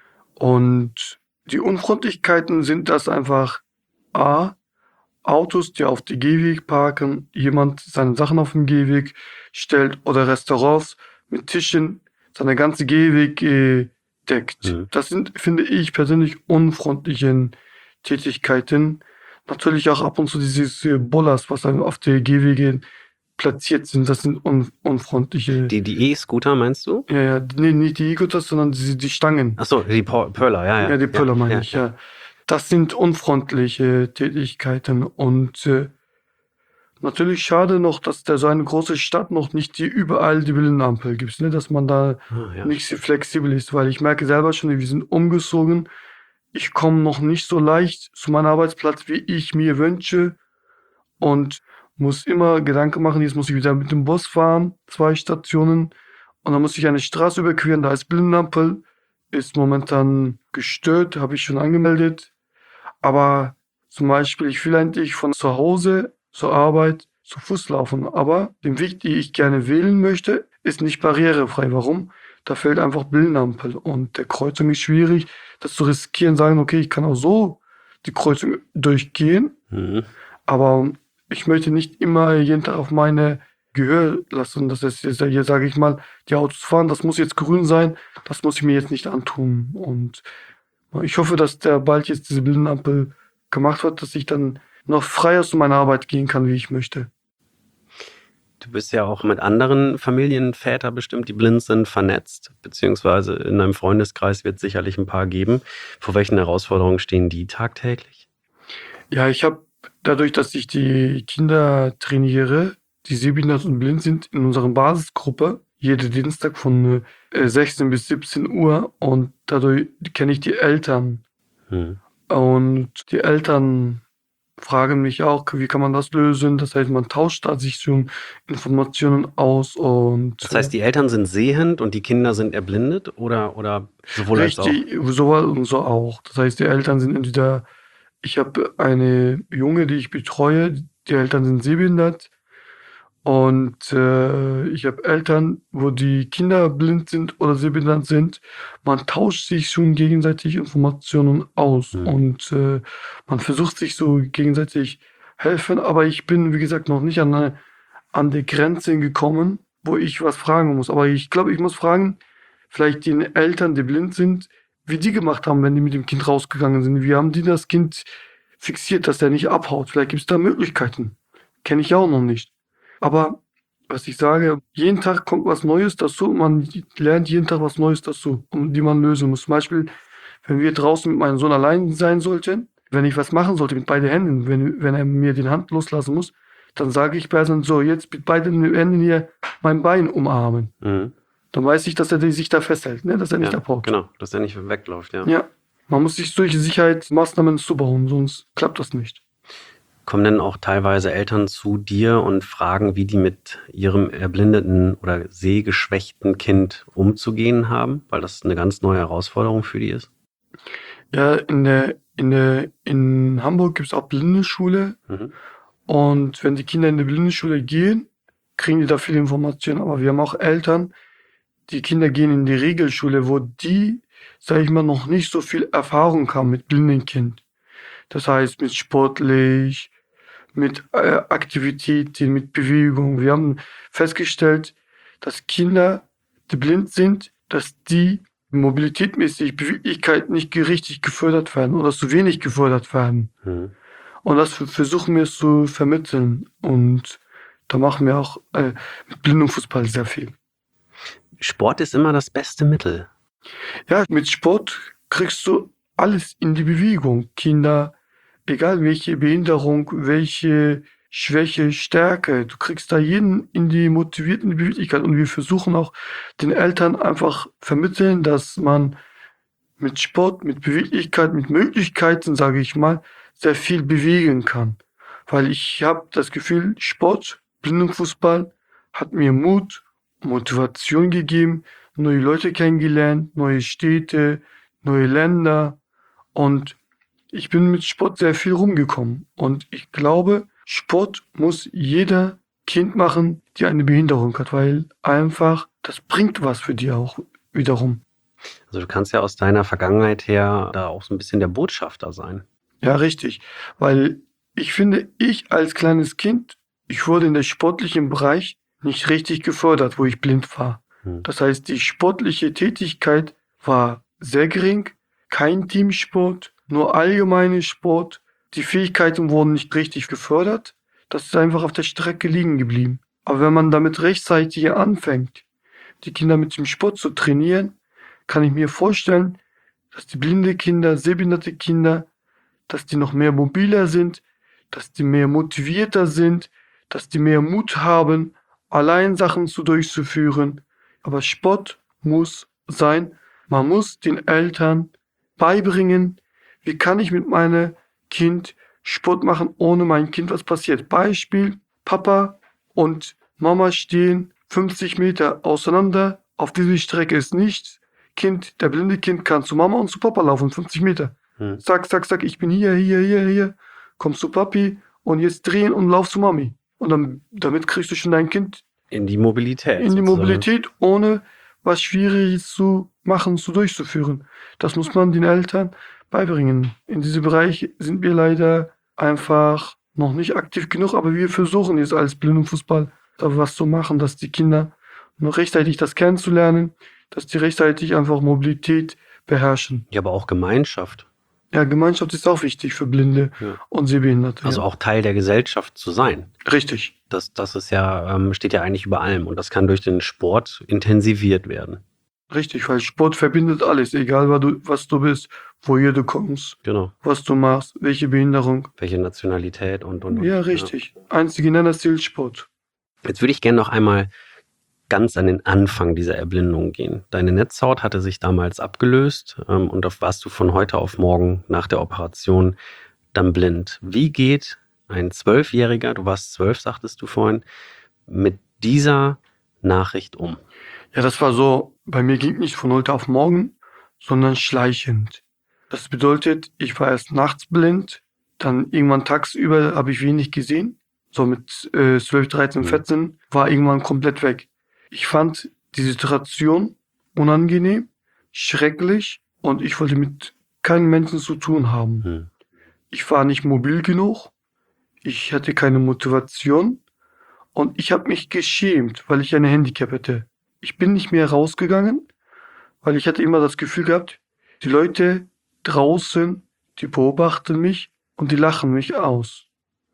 Und die Unfreundlichkeiten sind das einfach A, Autos, die auf die Gehweg parken, jemand seine Sachen auf dem Gehweg stellt oder Restaurants mit Tischen seine ganze Gehweg äh, deckt. Mhm. Das sind, finde ich persönlich, unfreundliche Tätigkeiten. Natürlich auch ab und zu dieses äh, Bollers, was dann auf der Gehwege platziert sind, das sind un unfreundliche. Die, die E-Scooter meinst du? ja, ja, nee, nicht die E-Scooters, sondern die, die Stangen. Achso, die Por- Pöller, ja, ja. Ja, die Pöller meine ja, ich, ja. Das sind unfreundliche Tätigkeiten und äh, natürlich schade noch, dass da so eine große Stadt noch nicht die überall die Blindenampel gibt, ne? Dass man da Ah, ja. nicht so flexibel ist, weil ich merke selber schon, wir sind umgezogen. Ich komme noch nicht so leicht zu meinem Arbeitsplatz, wie ich mir wünsche und muss immer Gedanken machen, jetzt muss ich wieder mit dem Bus fahren, zwei Stationen und dann muss ich eine Straße überqueren, da ist Blindenampel, ist momentan gestört, habe ich schon angemeldet. Aber zum Beispiel, ich will eigentlich von zu Hause zur Arbeit zu Fuß laufen. Aber den Weg, den ich gerne wählen möchte, ist nicht barrierefrei. Warum? Da fehlt einfach Blindenampel. Und der Kreuzung ist schwierig, das zu riskieren, sagen, okay, ich kann auch so die Kreuzung durchgehen. Mhm. Aber ich möchte nicht immer jeden Tag auf meine Gehör lassen. Das heißt, jetzt, hier sage ich mal, die Autos fahren, das muss jetzt grün sein, das muss ich mir jetzt nicht antun. Und ich hoffe, dass der bald jetzt diese Blindenampel gemacht wird, dass ich dann noch freier zu meiner Arbeit gehen kann, wie ich möchte. Du bist ja auch mit anderen Familienvätern bestimmt, die blind sind, vernetzt, beziehungsweise in deinem Freundeskreis wird es sicherlich ein paar geben. Vor welchen Herausforderungen stehen die tagtäglich? Ja, ich habe dadurch, dass ich die Kinder trainiere, die sehbehindert und blind sind, in unserer Basisgruppe, jeden Dienstag von äh, sechzehn bis siebzehn Uhr, und dadurch kenne ich die Eltern. Hm. Und die Eltern fragen mich auch, wie kann man das lösen? Das heißt, man tauscht da sich schon Informationen aus und Das heißt, die Eltern sind sehend und die Kinder sind erblindet oder, oder sowohl als auch? richtig, sowohl und so auch. Das heißt, die Eltern sind entweder, ich habe eine Junge, die ich betreue, die Eltern sind sehbehindert, und äh, ich habe Eltern, wo die Kinder blind sind oder sehbehindert sind. Man tauscht sich schon gegenseitig Informationen aus Hm. und äh, man versucht sich so gegenseitig helfen. Aber ich bin, wie gesagt, noch nicht an, eine, an die Grenze gekommen, wo ich was fragen muss. Aber ich glaube, ich muss fragen, vielleicht den Eltern, die blind sind, wie die gemacht haben, wenn die mit dem Kind rausgegangen sind. Wie haben die das Kind fixiert, dass der nicht abhaut? Vielleicht gibt es da Möglichkeiten. Kenne ich auch noch nicht. Aber was ich sage, jeden Tag kommt was Neues dazu. Man lernt jeden Tag was Neues dazu, um die man lösen muss. Zum Beispiel, wenn wir draußen mit meinem Sohn allein sein sollten, wenn ich was machen sollte mit beiden Händen, wenn, wenn er mir die Hand loslassen muss, dann sage ich bei ihm so, jetzt mit beiden Händen hier mein Bein umarmen. Mhm. Dann weiß ich, dass er sich da festhält, ne? Dass er nicht Ja, abhaut. genau, dass er nicht wegläuft, ja. Ja, man muss sich solche Sicherheitsmaßnahmen zubauen, sonst klappt das nicht. Kommen denn auch teilweise Eltern zu dir und fragen, wie die mit ihrem erblindeten oder sehgeschwächten Kind umzugehen haben, weil das eine ganz neue Herausforderung für die ist? Ja, in der, in der, in Hamburg gibt es auch Blindenschule. Mhm. Und wenn die Kinder in die Blindenschule gehen, kriegen die da viele Informationen. Aber wir haben auch Eltern, die Kinder gehen in die Regelschule, wo die, sag ich mal, noch nicht so viel Erfahrung haben mit blindem Kind. Das heißt, mit sportlich, mit äh, Aktivitäten, mit Bewegung. Wir haben festgestellt, dass Kinder, die blind sind, dass die mobilitätsmäßig, Beweglichkeit nicht richtig gefördert werden oder zu wenig gefördert werden. Mhm. Und das versuchen wir zu vermitteln. Und da machen wir auch äh, mit Blindenfußball sehr viel. Sport ist immer das beste Mittel. Ja, mit Sport kriegst du alles in die Bewegung. Kinder, egal welche Behinderung, welche Schwäche, Stärke, du kriegst da jeden in die motivierte Beweglichkeit. Und wir versuchen auch den Eltern einfach vermitteln, dass man mit Sport, mit Beweglichkeit, mit Möglichkeiten, sage ich mal, sehr viel bewegen kann. Weil ich habe das Gefühl, Sport, Blindenfußball hat mir Mut, Motivation gegeben, neue Leute kennengelernt, neue Städte, neue Länder, und ich bin mit Sport sehr viel rumgekommen. Und ich glaube, Sport muss jeder Kind machen, die eine Behinderung hat, weil einfach, das bringt was für die auch wiederum. Also du kannst ja aus deiner Vergangenheit her da auch so ein bisschen der Botschafter sein. Ja, richtig. Weil ich finde, ich als kleines Kind, ich wurde in der sportlichen Bereich nicht richtig gefördert, wo ich blind war. Hm. Das heißt, die sportliche Tätigkeit war sehr gering, kein Teamsport, nur allgemeine Sport. Die Fähigkeiten wurden nicht richtig gefördert. Das ist einfach auf der Strecke liegen geblieben. Aber wenn man damit rechtzeitig anfängt, die Kinder mit dem Sport zu trainieren, kann ich mir vorstellen, dass die blinde Kinder, sehbehinderte Kinder, dass die noch mehr mobiler sind, dass die mehr motivierter sind, dass die mehr Mut haben, allein Sachen zu durchzuführen. Aber Sport muss sein. Man muss den Eltern beibringen, wie kann ich mit meinem Kind Sport machen, ohne mein Kind was passiert. Beispiel, Papa und Mama stehen fünfzig Meter auseinander. Auf dieser Strecke ist nichts. Kind, der blinde Kind kann zu Mama und zu Papa laufen, fünfzig Meter. Hm. Zack, zack, zack, ich bin hier, hier, hier, hier. Komm zu Papi und jetzt drehen und lauf zu Mami. Und dann, damit kriegst du schon dein Kind In die Mobilität. in die sozusagen. Mobilität, ohne was Schwieriges zu machen, zu durchzuführen. Das muss man den Eltern beibringen. In diesem Bereich sind wir leider einfach noch nicht aktiv genug, aber wir versuchen jetzt als Blindenfußball da was zu machen, dass die Kinder noch rechtzeitig das kennenzulernen, dass die rechtzeitig einfach Mobilität beherrschen. Ja, aber auch Gemeinschaft. Ja, Gemeinschaft ist auch wichtig für Blinde Ja. und Sehbehinderte. Also ja. auch Teil der Gesellschaft zu sein. Richtig, Das, das ist ja, ähm, steht ja eigentlich über allem. Und das kann durch den Sport intensiviert werden. richtig, weil Sport verbindet alles, egal was du, was du bist, woher du kommst, Genau. was du machst, welche Behinderung. Welche Nationalität und, und, und. Ja, richtig. Einzige Nenner zählt Sport. Jetzt würde ich gerne noch einmal ganz an den Anfang dieser Erblindung gehen. Deine Netzhaut hatte sich damals abgelöst ähm, und auf warst du von heute auf morgen nach der Operation dann blind. Wie geht ein Zwölfjähriger, du warst zwölf, sagtest du vorhin, mit dieser Nachricht um? Ja, das war so, bei mir ging nicht von heute auf morgen, sondern schleichend. Das bedeutet, ich war erst nachts blind, dann irgendwann tagsüber habe ich wenig gesehen. So mit äh, zwölf, dreizehn, Mhm. vierzehn war irgendwann komplett weg. Ich fand die Situation unangenehm, schrecklich und ich wollte mit keinem Menschen zu tun haben. Hm. Ich war nicht mobil genug, ich hatte keine Motivation und ich habe mich geschämt, weil ich ein Handicap hatte. Ich bin nicht mehr rausgegangen, weil ich hatte immer das Gefühl gehabt, die Leute draußen, die beobachten mich und die lachen mich aus.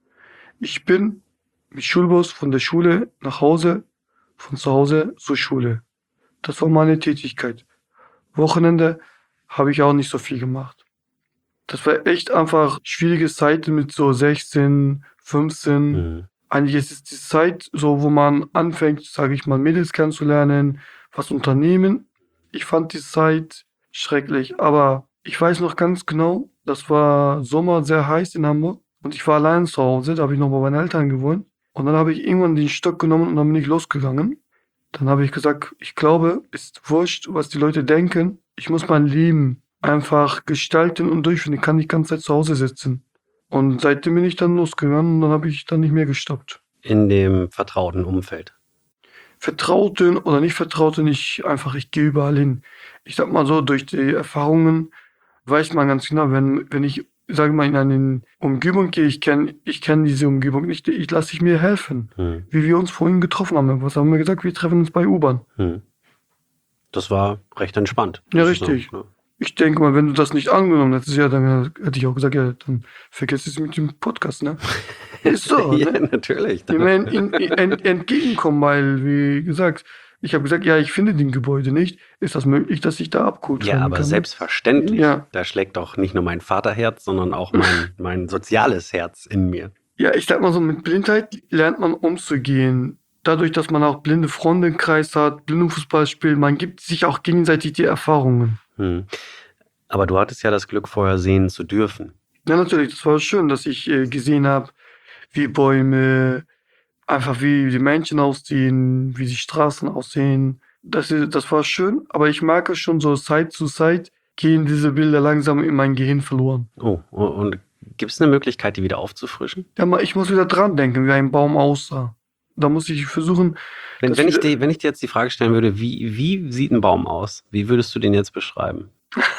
Ich bin mit Schulbus von der Schule nach Hause, von zu Hause zur Schule. Das war meine Tätigkeit. Wochenende habe ich auch nicht so viel gemacht. Das war echt einfach schwierige Zeiten mit so sechzehn, fünfzehn. Hm. Eigentlich ist es die Zeit, so wo man anfängt, sage ich mal, Mädels kennenzulernen, was unternehmen. Ich fand die Zeit schrecklich, aber ich weiß noch ganz genau, das war Sommer, sehr heiß in Hamburg und ich war allein zu Hause, da habe ich noch bei meinen Eltern gewohnt und dann habe ich irgendwann den Stock genommen und dann bin ich losgegangen. Dann habe ich gesagt, ich glaube, ist wurscht, was die Leute denken. Ich muss mein Leben einfach gestalten und durchführen. Ich kann nicht die ganze Zeit zu Hause sitzen. Und seitdem bin ich dann losgegangen und dann habe ich dann nicht mehr gestoppt. In dem vertrauten Umfeld. Vertrauten oder nicht Vertrauten, ich einfach, ich gehe überall hin. Ich sag mal so, durch die Erfahrungen weiß man ganz genau, wenn, wenn ich, sage mal, in eine Umgebung gehe, ich kenne ich kenn diese Umgebung nicht, ich lasse ich mir helfen. Hm. Wie wir uns vorhin getroffen haben. Was haben wir gesagt? Wir treffen uns bei U-Bahn. Hm. Das war recht entspannt. Ja, Das ist richtig. So, ja. Ich denke mal, wenn du das nicht angenommen hättest, ja, dann hätte ich auch gesagt, ja, dann vergiss es mit dem Podcast, ne? Ist so, Ja, ne? natürlich. Immer in, in, in, entgegenkommen, weil, wie gesagt, ich habe gesagt, ja, ich finde den Gebäude nicht. Ist das möglich, dass ich da abgeholt Ja, werden aber kann? selbstverständlich. Ja. Da schlägt doch nicht nur mein Vaterherz, sondern auch mein, mein soziales Herz in mir. Ja, ich sag mal so, mit Blindheit lernt man umzugehen. Dadurch, dass man auch blinde Freunde im Kreis hat, Blindenfußball spielt, man gibt sich auch gegenseitig die Erfahrungen. Hm. Aber du hattest ja das Glück, vorher sehen zu dürfen. Ja, natürlich, das war schön, dass ich äh, gesehen habe, wie Bäume, einfach wie die Menschen aussehen, wie die Straßen aussehen. Das, ist- das war schön, aber ich merke schon so, Zeit zu Zeit gehen diese Bilder langsam in mein Gehirn verloren. Oh, und gibt es eine Möglichkeit, die wieder aufzufrischen? Ja, ma- ich muss wieder dran denken, wie ein Baum aussah. Da muss ich versuchen, Wenn, Das wenn, ich wieder- dir, wenn ich dir jetzt die Frage stellen würde, wie, wie sieht ein Baum aus? Wie würdest du den jetzt beschreiben?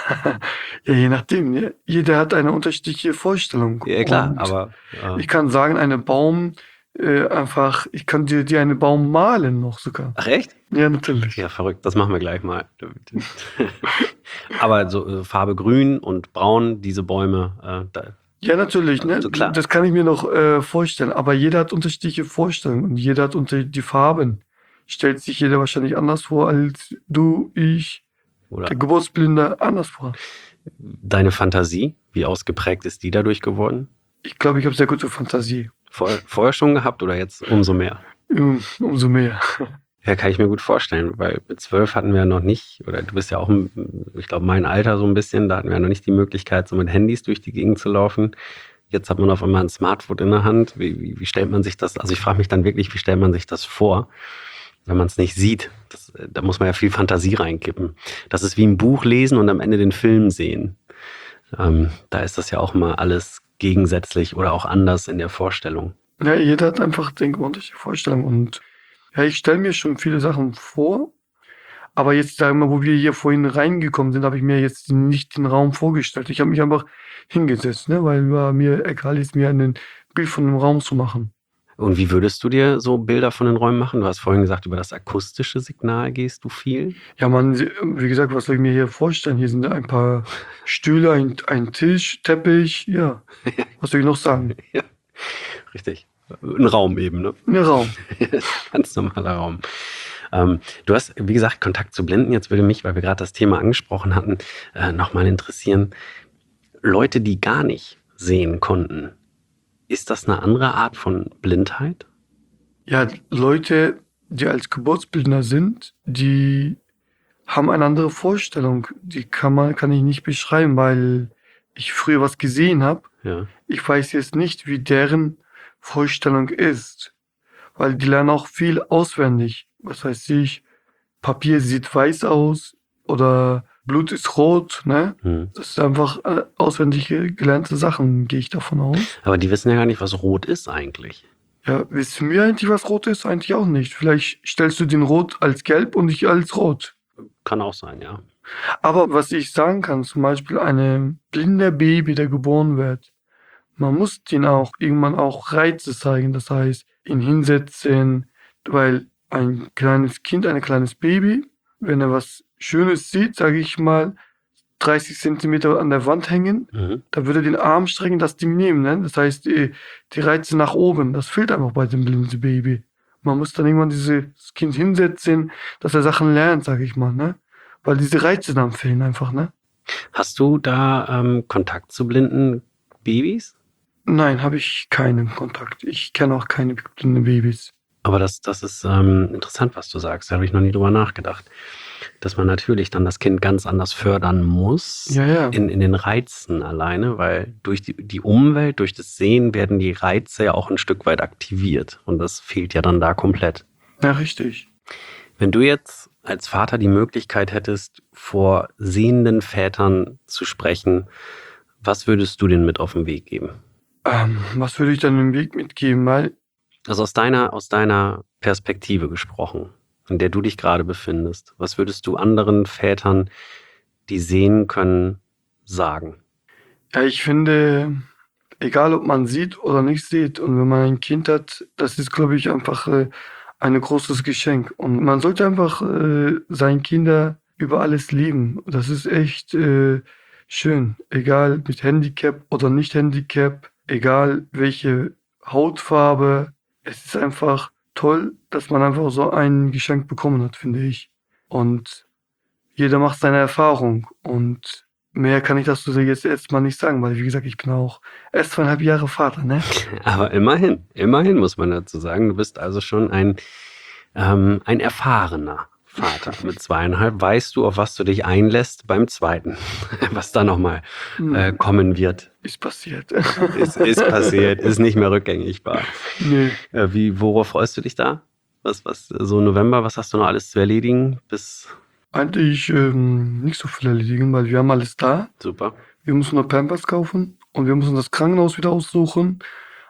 ja, je nachdem, ne? Jeder hat eine unterschiedliche Vorstellung. Ja, klar, Und aber äh, ich kann sagen, eine Baum, äh, einfach, ich kann dir, dir einen Baum malen noch sogar. ach echt? Ja, natürlich. Ja, verrückt, das machen wir gleich mal. Aber so äh, Farbe grün und braun, diese Bäume, äh, da, Ja, natürlich, ne? Also klar. Das kann ich mir noch äh, vorstellen. Aber jeder hat unterschiedliche Vorstellungen und jeder hat unter die Farben. Stellt sich jeder wahrscheinlich anders vor als du, ich, oder der Geburtsblinde anders vor. deine Fantasie, wie ausgeprägt ist die dadurch geworden? Ich glaube, ich habe sehr gute Fantasie. Vor, vorher schon gehabt oder jetzt umso mehr? Um, umso mehr. Ja, kann ich mir gut vorstellen, weil mit zwölf hatten wir noch nicht, oder du bist ja auch, ein- ich glaube, mein Alter so ein bisschen, da hatten wir noch nicht die Möglichkeit, so mit Handys durch die Gegend zu laufen. Jetzt hat man auf einmal ein Smartphone in der Hand. Wie, wie, wie stellt man sich das, also ich frage mich dann wirklich, wie stellt man sich das vor, wenn man es nicht sieht? Das, äh, da muss man ja viel Fantasie reinkippen. Das ist wie ein Buch lesen und am Ende den Film sehen. Ähm, da ist das ja auch mal alles gegensätzlich oder auch anders in der Vorstellung. Ja, jeder hat einfach, denke ich, unterschiedliche Vorstellungen. Und ja, ich stelle mir schon viele Sachen vor. Aber jetzt, sagen wir mal, wo wir hier vorhin reingekommen sind, habe ich mir jetzt nicht den Raum vorgestellt. Ich habe mich einfach hingesetzt, ne, weil war mir egal ist, mir ein Bild von dem Raum zu machen. Und wie würdest du dir so Bilder von den Räumen machen? Du hast vorhin gesagt, über das akustische Signal gehst du viel. Ja, man, wie gesagt, was soll ich mir hier vorstellen? Hier sind ein paar Stühle, ein, ein Tisch, Teppich, ja. Was soll ich noch sagen? Ja, richtig. Ein Raum eben, ne? Ein Raum. Ganz normaler Raum. Ähm, du hast, wie gesagt, Kontakt zu Blinden. Jetzt würde mich, weil wir gerade das Thema angesprochen hatten, äh, nochmal interessieren. Leute, die gar nicht sehen konnten, ist das eine andere Art von Blindheit? Ja, Leute, die als Geburtsbildner sind, die haben eine andere Vorstellung. Die kann man, kann ich nicht beschreiben, weil ich früher was gesehen habe. Ja. Ich weiß jetzt nicht, wie deren Vorstellung ist, weil die lernen auch viel auswendig. Was weiß ich, Papier sieht weiß aus oder Blut ist rot, ne? Hm. Das ist einfach äh, auswendig gelernte Sachen, gehe ich davon aus. Aber die wissen ja gar nicht, was rot ist eigentlich. Ja, wissen wir eigentlich, was rot ist? Eigentlich auch nicht. Vielleicht stellst du den rot als gelb und ich als rot. Kann auch sein, ja. Aber was ich sagen kann, zum Beispiel ein blinder Baby, der geboren wird, man muss den auch irgendwann auch Reize zeigen. Das heißt, ihn hinsetzen, weil ein kleines Kind, ein kleines Baby, wenn er was Schönes sieht, sage ich mal, dreißig Zentimeter an der Wand hängen, Mhm. da würde er den Arm strecken, das Ding nehmen. Ne? Das heißt, die, die Reize nach oben, das fehlt einfach bei dem blinden Baby. Man muss dann irgendwann dieses Kind hinsetzen, dass er Sachen lernt, sage ich mal. Ne? Weil diese Reize dann fehlen einfach. Ne? Hast du da ähm, Kontakt zu blinden Babys? Nein, habe ich keinen Kontakt. Ich kenne auch keine blinden Babys. Aber das, das ist ähm, interessant, was du sagst. Da habe ich noch nie drüber nachgedacht. Dass man natürlich dann das Kind ganz anders fördern muss, Ja, ja. in, in den Reizen alleine, weil durch die, die Umwelt, durch das Sehen werden die Reize ja auch ein Stück weit aktiviert. Und das fehlt ja dann da komplett. Ja, richtig. Wenn du jetzt als Vater die Möglichkeit hättest, vor sehenden Vätern zu sprechen, was würdest du denen mit auf den Weg geben? Ähm, was würde ich dann im Weg mitgeben? Weil, Also aus deiner, aus deiner Perspektive gesprochen, in der du dich gerade befindest, was würdest du anderen Vätern, die sehen können, sagen? ja, ich finde, egal ob man sieht oder nicht sieht, und wenn man ein Kind hat, das ist, glaube ich, einfach äh, ein großes Geschenk. Und man sollte einfach äh, seine Kinder über alles lieben. Das ist echt äh, schön. Egal mit Handicap oder nicht Handicap, egal welche Hautfarbe. Es ist einfach toll, dass man einfach so ein Geschenk bekommen hat, finde ich. Und jeder macht seine Erfahrung. Und mehr kann ich dazu jetzt erstmal nicht sagen, weil, wie gesagt, ich bin auch erst zweieinhalb Jahre Vater, ne? Aber immerhin, immerhin muss man dazu sagen, du bist also schon ein, ähm, ein erfahrener Vater. Mit zweieinhalb weißt du, auf was du dich einlässt beim zweiten, was da nochmal äh, kommen wird. Ist passiert. Ist, ist passiert, ist nicht mehr rückgängigbar. Nee. Äh, wie, worauf freust du dich da? Was, was, so November, was hast du noch alles zu erledigen? Bis Eigentlich ähm, nicht so viel erledigen, weil wir haben alles da. super. Wir müssen nur Pampers kaufen und wir müssen das Krankenhaus wieder aussuchen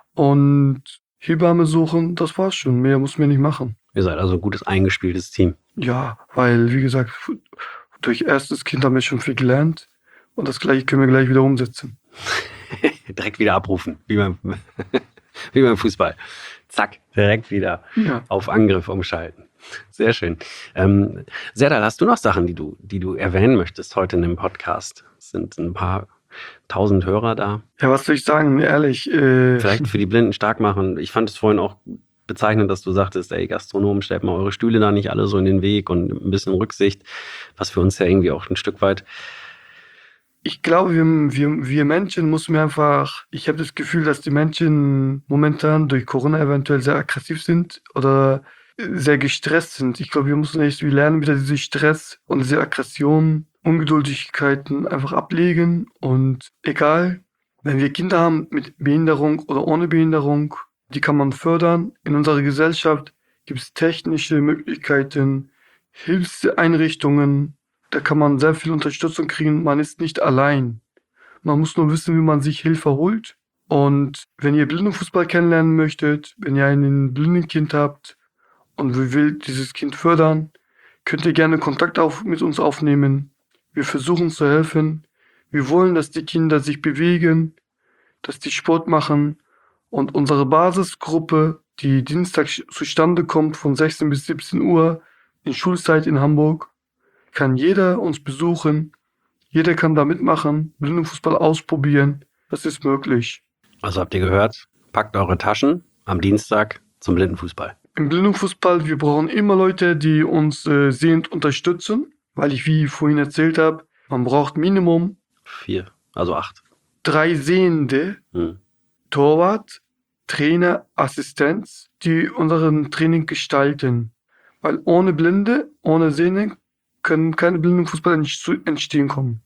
und Hebamme suchen. Das war's schon. Mehr müssen wir nicht machen. Ihr seid also ein gutes, eingespieltes Team. Ja, weil, wie gesagt, f- durch erstes Kind haben wir schon viel gelernt und das gleiche können wir gleich wieder umsetzen. Direkt wieder abrufen, wie beim, wie beim Fußball. Zack, direkt wieder Ja. auf Angriff umschalten. Sehr schön. Ähm, Serdal, hast du noch Sachen, die du, die du erwähnen möchtest heute in dem Podcast? Es sind ein paar tausend Hörer da. Ja, was soll ich sagen? Ehrlich, äh, Vielleicht für die Blinden stark machen. Ich fand es vorhin auch bezeichnend, dass du sagtest, ey, Gastronomen, stellt mal eure Stühle da nicht alle so in den Weg und ein bisschen Rücksicht, was für uns ja irgendwie auch ein Stück weit. ich glaube, wir, wir, wir Menschen müssen wir einfach, ich habe das Gefühl, dass die Menschen momentan durch Corona eventuell sehr aggressiv sind oder sehr gestresst sind. Ich glaube, wir müssen echt, wir lernen wieder diese Stress und diese Aggression, Ungeduldigkeiten einfach ablegen und egal, wenn wir Kinder haben mit Behinderung oder ohne Behinderung, die kann man fördern. In unserer Gesellschaft gibt es technische Möglichkeiten, Hilfseinrichtungen, da kann man sehr viel Unterstützung kriegen. Man ist nicht allein. Man muss nur wissen, wie man sich Hilfe holt. Und wenn ihr Blindenfußball kennenlernen möchtet, wenn ihr ein Blindenkind habt und wir will dieses Kind fördern, könnt ihr gerne Kontakt auf, mit uns aufnehmen. Wir versuchen zu helfen. Wir wollen, dass die Kinder sich bewegen, dass die Sport machen. Und unsere Basisgruppe die Dienstag zustande kommt von sechzehn bis siebzehn Uhr in Schulzeit in Hamburg. Kann jeder uns besuchen. Jeder kann da mitmachen, Blindenfußball ausprobieren. Das ist möglich. Also habt ihr gehört, packt eure Taschen am Dienstag zum Blindenfußball. Im Blindenfußball, wir brauchen immer Leute, die uns äh, sehend unterstützen, weil ich, wie ich vorhin erzählt habe, man braucht Minimum Vier, also acht. drei Sehende, Hm. Torwart, Trainer, Assistenz, die unseren Training gestalten. Weil ohne Blinde, ohne Sehende können keine Blindenfußball entstehen kommen.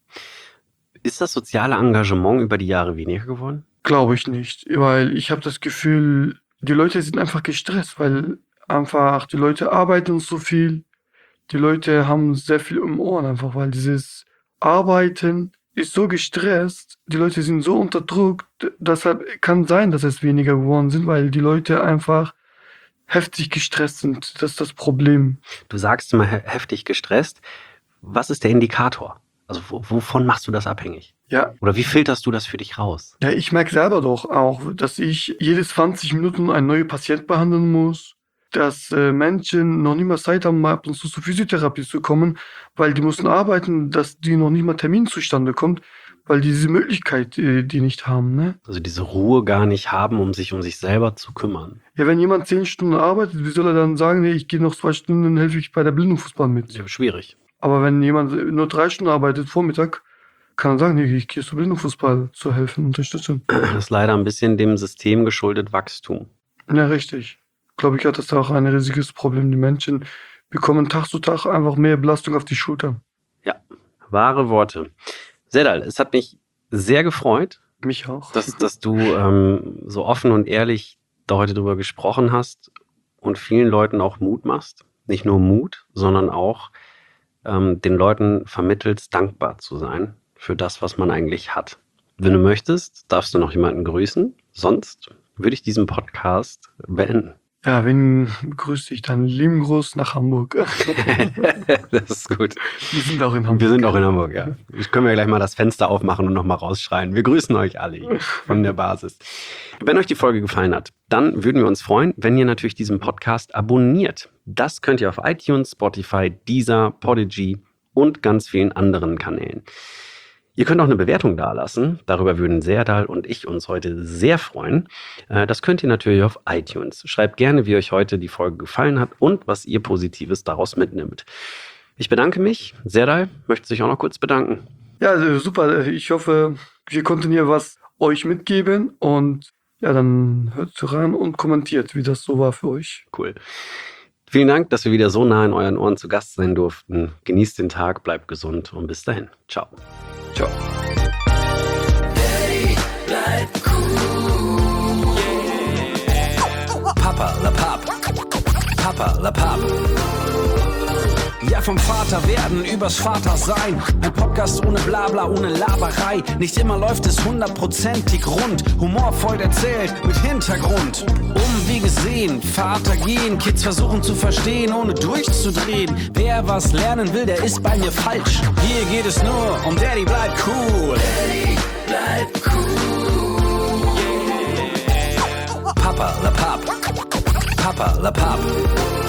Ist das soziale Engagement über die Jahre weniger geworden? Glaube ich nicht, weil ich habe das Gefühl, die Leute sind einfach gestresst, weil einfach die Leute arbeiten so viel, die Leute haben sehr viel im Ohren einfach, weil dieses Arbeiten ist so gestresst, die Leute sind so unter Druck, deshalb kann sein, dass es weniger geworden sind, weil die Leute einfach heftig gestresst sind. Das ist das Problem. Du sagst immer he- heftig gestresst. Was ist der Indikator? Also wo, wovon machst du das abhängig? Ja, Oder wie filterst du das für dich raus? ja, ich merke selber doch auch, dass ich jede zwanzig Minuten einen neuen Patient behandeln muss, dass äh, Menschen noch nicht mal Zeit haben, mal ab und zu zur Physiotherapie zu kommen, weil die müssen arbeiten, dass die noch nicht mal Termin zustande kommt, weil die diese Möglichkeit äh, die nicht haben, ne? Also diese Ruhe gar nicht haben, um sich um sich selber zu kümmern. Ja, wenn jemand zehn Stunden arbeitet, wie soll er dann sagen, nee, ich gehe noch zwei Stunden, dann helfe ich bei der Blindenfußball mit? Ja, schwierig. Aber wenn jemand nur drei Stunden arbeitet, Vormittag, kann er sagen, nee, ich gehe zu Blindenfußball zu helfen, unterstützen. Das ist leider ein bisschen dem System geschuldet Wachstum. Ja, richtig. Glaube ich, hat das auch ein riesiges Problem. Die Menschen bekommen Tag zu Tag einfach mehr Belastung auf die Schulter. Ja, wahre Worte. Sedal, es hat mich sehr gefreut, Mich auch. dass, dass du ähm, so offen und ehrlich da heute drüber gesprochen hast und vielen Leuten auch Mut machst. Nicht nur Mut, sondern auch ähm, den Leuten vermittelst, dankbar zu sein für das, was man eigentlich hat. Wenn du möchtest, darfst du noch jemanden grüßen. Sonst würde ich diesen Podcast beenden. Ja, wen begrüße ich dann? Lieben Gruß nach Hamburg. Das ist gut. Wir sind auch in Hamburg. Wir sind auch in Hamburg, ja. Ich können wir gleich mal das Fenster aufmachen und nochmal rausschreien. Wir grüßen euch alle hier von der Basis. Wenn euch die Folge gefallen hat, dann würden wir uns freuen, wenn ihr natürlich diesen Podcast abonniert. Das könnt ihr auf iTunes, Spotify, Deezer, Podigy und ganz vielen anderen Kanälen. Ihr könnt auch eine Bewertung dalassen. Darüber würden Serdal und ich uns heute sehr freuen. Das könnt ihr natürlich auf iTunes. Schreibt gerne, wie euch heute die Folge gefallen hat und was ihr Positives daraus mitnimmt. Ich bedanke mich. Serdal, möchte sich auch noch kurz bedanken. Ja, also super. Ich hoffe, wir konnten hier was euch mitgeben und ja, dann hört rein und kommentiert, wie das so war für euch. Cool. Vielen Dank, dass wir wieder so nah in euren Ohren zu Gast sein durften. Genießt den Tag, bleibt gesund und bis dahin. Ciao. Ciao. Daddy, bleib cool. Papa la Papp. Papa la Papp. Ja, vom Vater werden übers Vater sein. Ein Podcast ohne Blabla, ohne Laberei. Nicht immer läuft es hundertprozentig rund. Humorvoll erzählt, mit Hintergrund. Umwege sehen, Vater gehen. Kids versuchen zu verstehen, ohne durchzudrehen. Wer was lernen will, der ist bei mir falsch. Hier geht es nur um Daddy bleibt cool. Daddy, bleib cool. Papa la Papp. Papa la Papp.